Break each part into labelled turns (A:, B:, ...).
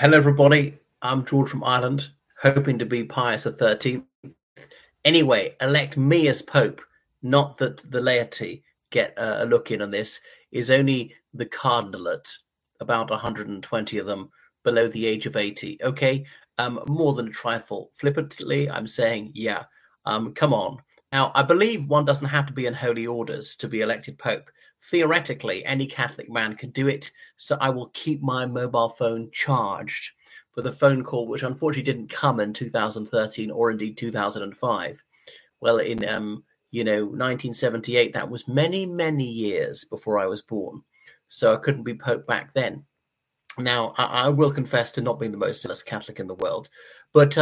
A: Hello, everybody. I'm George from Ireland, hoping to be Pius XIII. Anyway, elect me as Pope, not that the laity get a look in on this, is only the cardinalate, about 120 of them below the age of 80. Okay, more than a trifle. Flippantly, I'm saying, yeah, come on. Now, I believe one doesn't have to be in holy orders to be elected Pope. Theoretically, any Catholic man can do it, so I will keep my mobile phone charged for the phone call, which unfortunately didn't come in 2013 or indeed 2005. Well, in 1978, that was many, many years before I was born, so I couldn't be Pope back then. Now, I will confess to not being the most zealous Catholic in the world, but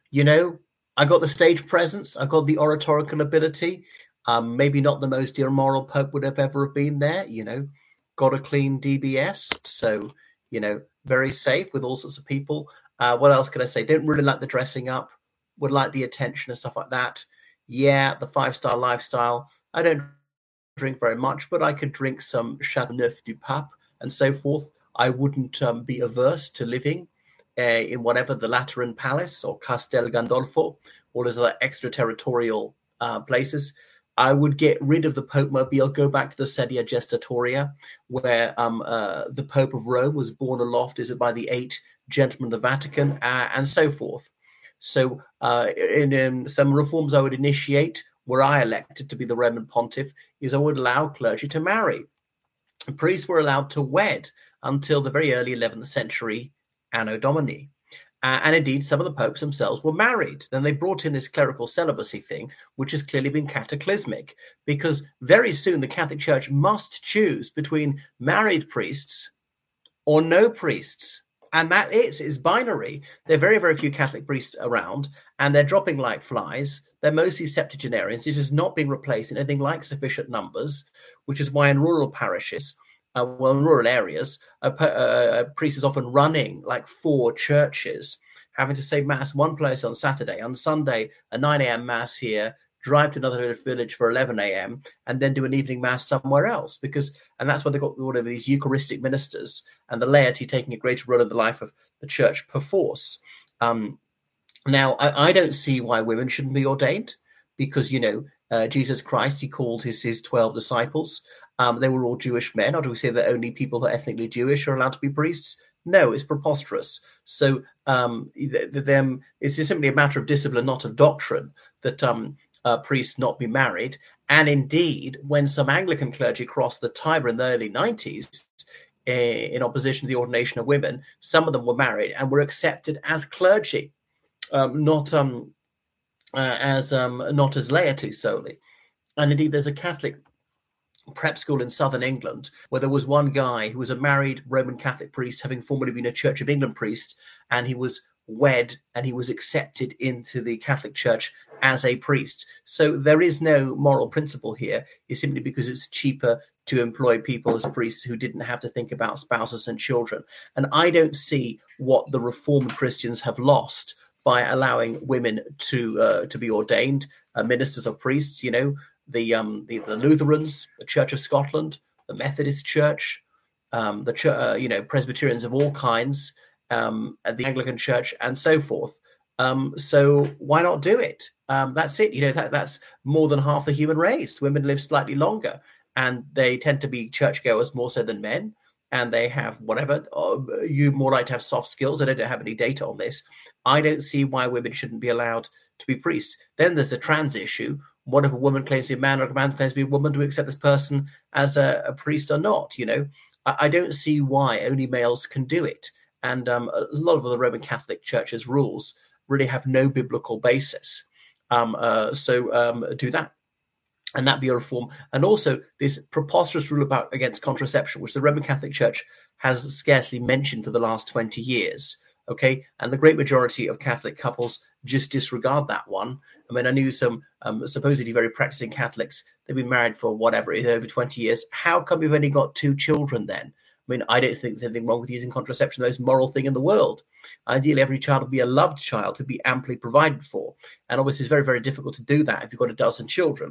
A: I got the stage presence, I got the oratorical ability. Maybe not the most immoral Pope would have ever been there, got a clean DBS, so, very safe with all sorts of people. What else can I say? Don't really like the dressing up, would like the attention and stuff like that. Yeah, the 5-star lifestyle. I don't drink very much, but I could drink some Chateauneuf du Pape and so forth. I wouldn't be averse to living in whatever the Lateran Palace or Castel Gandolfo, all those other extraterritorial places. I would get rid of the Pope Mobile, go back to the Sedia Gestatoria, where the Pope of Rome was borne aloft, is it by the 8 gentlemen of the Vatican, and so forth. So in some reforms I would initiate, were I elected to be the Roman pontiff, is I would allow clergy to marry. Priests were allowed to wed until the very early 11th century, Anno Domini. And indeed, some of the popes themselves were married. Then they brought in this clerical celibacy thing, which has clearly been cataclysmic, because very soon the Catholic Church must choose between married priests or no priests. And that is binary. There are very, very few Catholic priests around, and they're dropping like flies. They're mostly septuagenarians. It is not being replaced in anything like sufficient numbers, which is why in rural parishes, in rural areas, a priest is often running like 4 churches, having to say Mass one place on Saturday, on Sunday, a 9 a.m. Mass here, drive to another village for 11 a.m., and then do an evening Mass somewhere else. And that's why they've got all of these Eucharistic ministers and the laity taking a greater role in the life of the church perforce. Now, I don't see why women shouldn't be ordained, because, Jesus Christ, he called his 12 disciples. They were all Jewish men. Or do we say that only people who are ethnically Jewish are allowed to be priests? No, it's preposterous. So it's just simply a matter of discipline, not of doctrine, that priests not be married. And indeed, when some Anglican clergy crossed the Tiber in the early 90s, in opposition to the ordination of women, some of them were married and were accepted as clergy, not as laity solely. And indeed, there's a Catholic prep school in southern England where there was one guy who was a married Roman Catholic priest, having formerly been a Church of England priest, and he was wed and he was accepted into the Catholic Church as a priest. So there is no moral principle here. It's simply because it's cheaper to employ people as priests who didn't have to think about spouses and children. And I don't see what the Reformed Christians have lost by allowing women to be ordained ministers or priests. The Lutherans, the Church of Scotland, the Methodist Church, the Presbyterians of all kinds, the Anglican Church, and so forth. So why not do it? That's it. That's more than half the human race. Women live slightly longer, and they tend to be churchgoers more so than men. And they have whatever, you more like to have soft skills. I don't have any data on this. I don't see why women shouldn't be allowed to be priests. Then there's a trans issue. What if a woman claims to be a man or a man claims to be a woman? Do we accept this person as a priest or not? I don't see why only males can do it. And a lot of the Roman Catholic Church's rules really have no biblical basis. So do that. And that be a reform. And also this preposterous rule against contraception, which the Roman Catholic Church has scarcely mentioned for the last 20 years. Okay. And the great majority of Catholic couples just disregard that one. I mean, I knew some supposedly very practicing Catholics. They've been married for whatever it is, over 20 years. How come you've only got 2 children then? I mean, I don't think there's anything wrong with using contraception, the most moral thing in the world. Ideally, every child will be a loved child, to be amply provided for. And obviously, it's very, very difficult to do that if you've got a dozen children.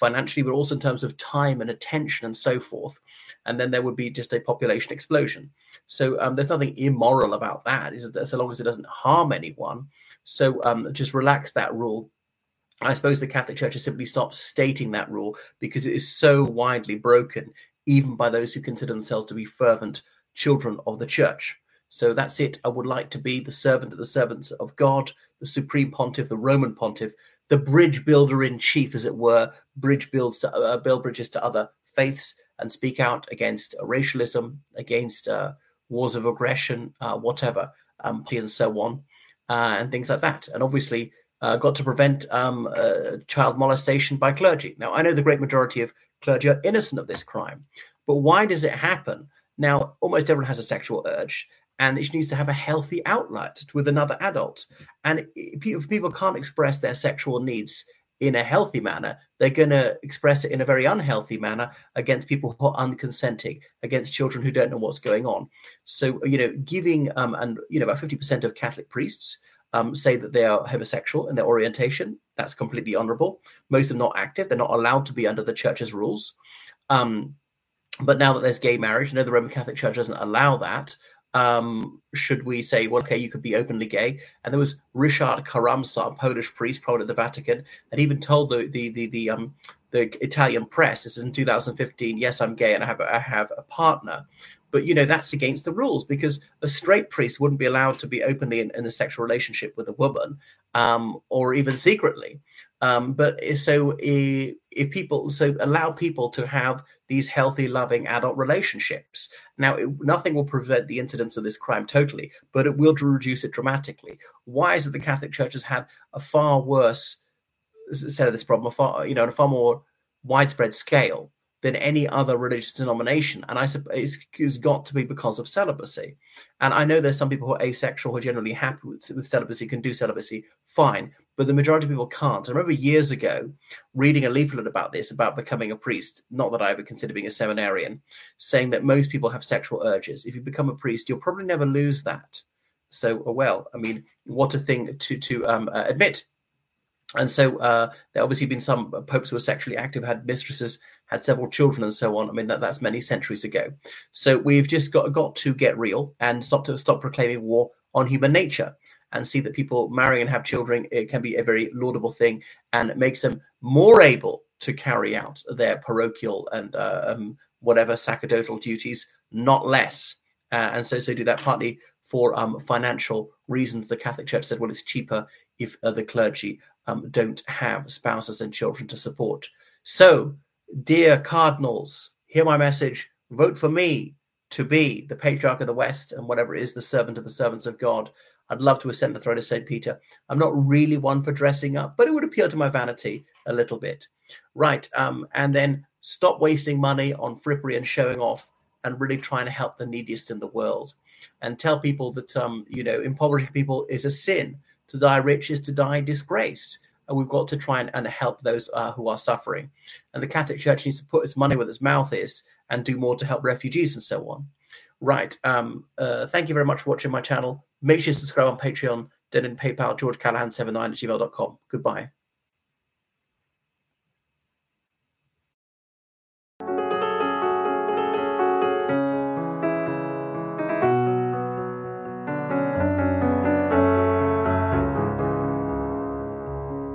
A: financially, but also in terms of time and attention and so forth. And then there would be just a population explosion. So there's nothing immoral about that, so long as it doesn't harm anyone. So just relax that rule. I suppose the Catholic Church has simply stopped stating that rule because it is so widely broken, even by those who consider themselves to be fervent children of the Church. So that's it. I would like to be the servant of the servants of God, the Supreme Pontiff, the Roman Pontiff, the bridge builder in chief, as it were, build bridges to other faiths, and speak out against racialism, against wars of aggression, whatever, and so on, and things like that. And obviously, got to prevent child molestation by clergy. Now, I know the great majority of clergy are innocent of this crime, but why does it happen? Now, almost everyone has a sexual urge, and it needs to have a healthy outlet with another adult. And if people can't express their sexual needs in a healthy manner, they're going to express it in a very unhealthy manner against people who are unconsenting, against children who don't know what's going on. So, giving, and, about 50% of Catholic priests say that they are homosexual in their orientation. That's completely honorable. Most of them not active. They're not allowed to be under the church's rules. But now that there's gay marriage, the Roman Catholic Church doesn't allow that. Should we say, well, okay, you could be openly gay? And there was Ryszard Karamsa, a Polish priest, probably at the Vatican, and even told the Italian press, this is in 2015, yes, I'm gay and I have a partner. But, that's against the rules, because a straight priest wouldn't be allowed to be openly in a sexual relationship with a woman, or even secretly. But if people allow people to have these healthy, loving adult relationships. Now, nothing will prevent the incidence of this crime totally, but it will reduce it dramatically. Why is it the Catholic Church has had a far worse set of this problem, on a far more widespread scale than any other religious denomination? And I suppose it's got to be because of celibacy. And I know there's some people who are asexual, who are generally happy with celibacy, can do celibacy fine, but the majority of people can't. I remember years ago reading a leaflet about this, about becoming a priest, not that I ever considered being a seminarian, saying that most people have sexual urges. If you become a priest, you'll probably never lose that. So, well, I mean, what a thing to admit. And so there obviously been some popes who were sexually active, had mistresses, had several children, and so on. I mean, that's many centuries ago. So we've just got to get real and stop proclaiming war on human nature, and see that people marry and have children, it can be a very laudable thing, and it makes them more able to carry out their parochial and whatever sacerdotal duties, not less. And so do that partly for financial reasons. The Catholic Church said, well, it's cheaper if the clergy don't have spouses and children to support. So, dear cardinals, hear my message. Vote for me to be the Patriarch of the West, and whatever it is, the servant of the servants of God. I'd love to ascend the throne of St. Peter. I'm not really one for dressing up, but it would appeal to my vanity a little bit. Right, and then stop wasting money on frippery and showing off, and really trying to help the neediest in the world. And tell people that, impoverishing people is a sin. To die rich is to die disgraced. And we've got to try and help those who are suffering. And the Catholic Church needs to put its money where its mouth is and do more to help refugees and so on. Right. Thank you very much for watching my channel. Make sure you subscribe on Patreon, then in PayPal, georgecallahan79@gmail.com. Goodbye.